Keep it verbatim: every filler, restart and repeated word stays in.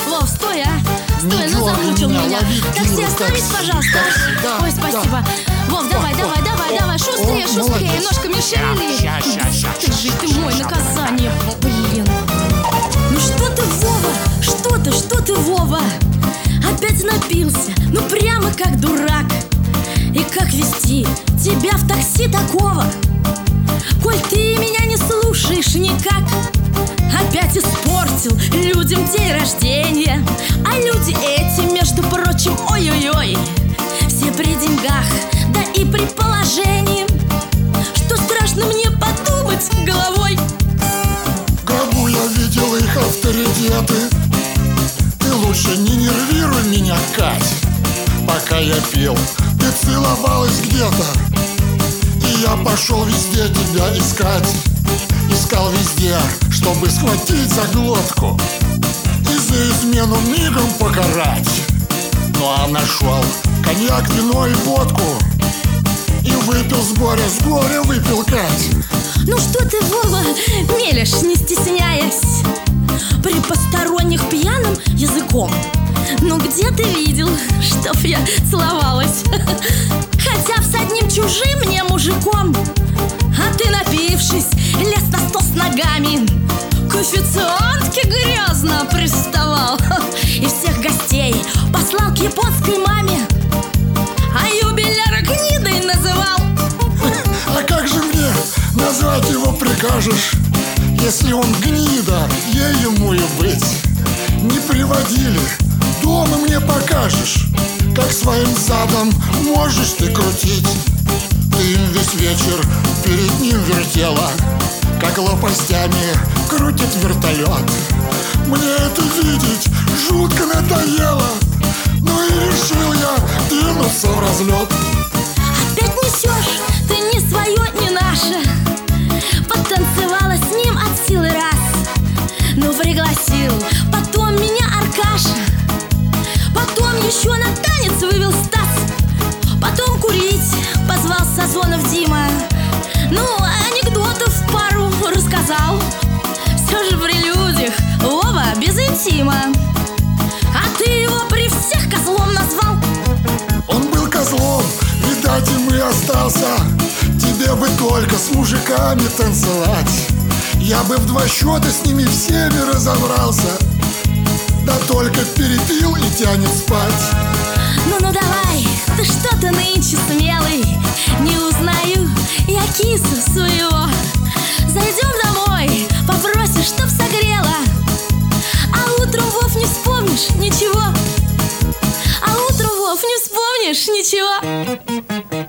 Вов, стой, а! Стой, Не ну замучил дергай меня. меня, лови Такси, Киру, остановись, такси, пожалуйста. да, Ой, спасибо. Вов, давай, давай, давай, давай, шустрее, о, шустрее, молодец. ножками шевели. Ща, ща, ща, Ты же, ты мой, ща, наказание, блин. Ну что ты, Вова? Что ты, что ты, Вова? Опять напился, ну прямо как дурак. И как вести тебя в такси такого? Коль ты меня не слушаешь никак. Опять испортил людям день рождения. А люди эти, между прочим, ой-ой-ой, все при деньгах, да и при положении. Что страшно мне подумать головой. В гробу я видел их авторитеты. Ты лучше не нервируй меня, Кать. Пока я пил, ты целовалась где-то, и я пошел везде тебя искать. Искал везде, чтобы схватить за глотку и за измену мигом покарать. Ну а нашел коньяк, вино и водку, и выпил с горя, с горя выпил, Кать. Ну что ты, Вова, мелешь, не стесняясь, при посторонних пьяным языком. Ну где ты видел, чтоб я целовалась? Хотя б с одним чужим мне мужиком. А ты, напившись, лез на стол с ногами, к официантке грязно приставал и всех гостей послал к японской маме, а юбиляра гнидой называл. А как же мне назвать его прикажешь, если он гнида, ей ему и быть? Не приводили, дома мне покажешь, как своим задом можешь ты крутить. Ты им весь вечер перед ним вертела, как лопастями крутит вертолет. Мне это видеть жутко надоело, ну и решил я двинуться в разлет. Опять несешь, ты не свое, не наше. Потанцевала с ним от силы раз, ну пригласил потом меня Аркаша. Потом еще на танец вывел Стас. Потом курить позвал Сазонов Дима. Ну, анекдотов пару рассказал. Все же при людях Вова без интима. А ты его при всех козлом назвал. Он был козлом, видать, им и остался. Тебе бы только с мужиками танцевать, я бы в два счета с ними всеми разобрался. Да только перепил и тянет спать. Ну-ну давай, ты что-то нынче смелый. Не узнаю я кису своего. Зайдем домой, попросишь, чтоб согрела. А утром, Вов, не вспомнишь ничего. А утром, Вов, не вспомнишь ничего.